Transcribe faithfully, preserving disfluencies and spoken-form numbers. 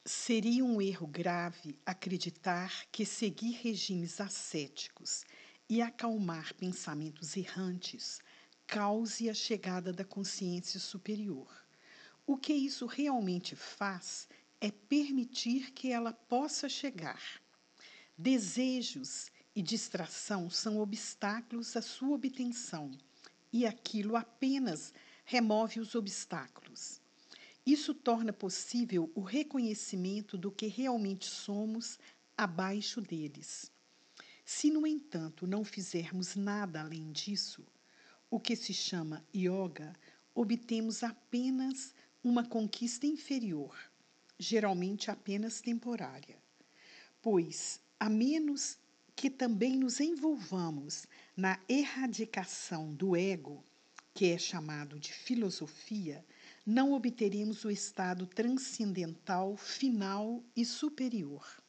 Seria um erro grave acreditar que seguir regimes ascéticos e acalmar pensamentos errantes cause a chegada da consciência superior. O que isso realmente faz é permitir que ela possa chegar. Desejos e distração são obstáculos à sua obtenção, e aquilo apenas remove os obstáculos. Isso torna possível o reconhecimento do que realmente somos abaixo deles. Se, no entanto, não fizermos nada além disso, o que se chama yoga, obtemos apenas uma conquista inferior, geralmente apenas temporária. Pois, a menos que também nos envolvamos na erradicação do ego, que é chamado de filosofia, não obteremos o estado transcendental final e superior.